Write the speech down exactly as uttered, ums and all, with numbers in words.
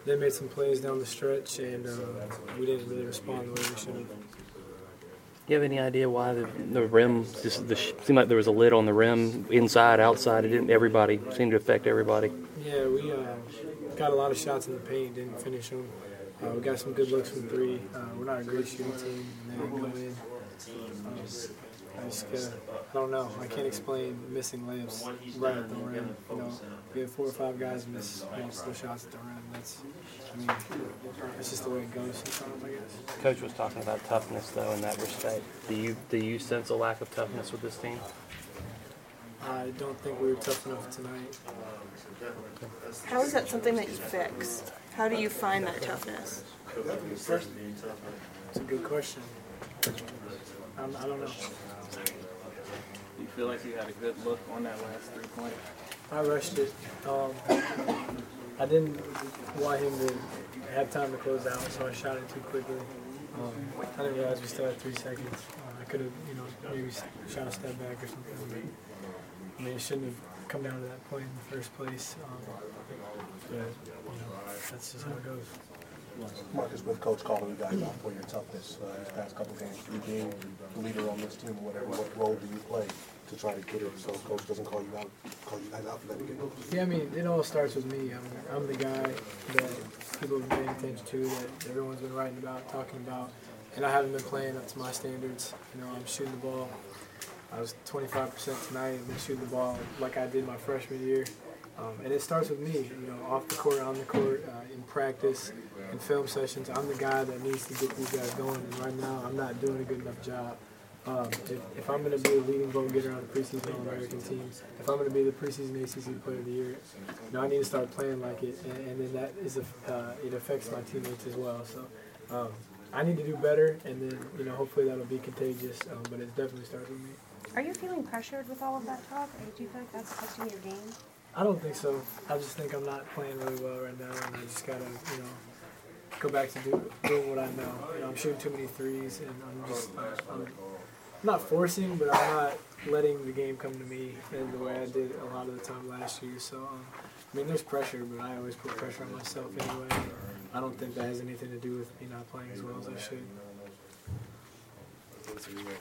they made some plays down the stretch, and uh, we didn't really respond the way we should have. Do you have any idea why the, the rim just the, seemed like there was a lid on the rim, inside, outside? It didn't. Everybody seemed to affect everybody. Yeah, we uh, got a lot of shots in the paint, didn't finish them. Uh, we got some good looks from three. Uh, we're not a great shooting team, and they didn't go in. Um, I just gotta, I don't know. I can't explain missing layups right at the rim. You know, we have four or five guys miss multiple shots at the rim. That's, I mean, that's just the way it goes sometimes, I guess. Coach was talking about toughness, though, in that respect. Do you do you sense a lack of toughness with this team? I don't think we were tough enough tonight. How is that something that you fix? How do you find that toughness? It's a good question. I'm, I don't know. Do you feel like you had a good look on that last three-pointer? I rushed it. Um, I didn't want him to have time to close out, so I shot it too quickly. Um, I didn't realize we still had three seconds. Uh, I could have, you know, maybe shot a step back or something. But, I mean, it shouldn't have come down to that point in the first place. Um, but, you know, that's just how it goes. Marcus, with Coach calling you guys out for your toughness uh, these past couple games, you being the leader on this team or whatever, what role do you play to try to get it so Coach doesn't call you out, call you guys out for that again? Yeah, I mean, it all starts with me. I'm, I'm the guy that people have been paying attention to, that everyone's been writing about, talking about, and I haven't been playing up to my standards. You know, I'm shooting the ball. I was twenty-five percent tonight. I've been shooting the ball like I did my freshman year. Um, and it starts with me, you know, off the court, on the court, uh, in practice, in film sessions. I'm the guy that needs to get these guys going, and right now I'm not doing a good enough job. Um, if, if I'm going to be a leading vote getter on the preseason All-American team, if I'm going to be the preseason A C C Player of the Year, you know, I need to start playing like it, and, and then that is a, uh, it affects my teammates as well. So um, I need to do better, and then, you know, hopefully that'll be contagious, um, but it definitely starts with me. Are you feeling pressured with all of that talk, or do you feel like that's affecting your game? I don't think so. I just think I'm not playing really well right now, and I just gotta, you know, go back to do, doing what I know. You know, I'm shooting too many threes, and I'm just, I'm not forcing, but I'm not letting the game come to me in the way I did a lot of the time last year. So, um, I mean, there's pressure, but I always put pressure on myself anyway. I don't think that has anything to do with me not playing as well as I should.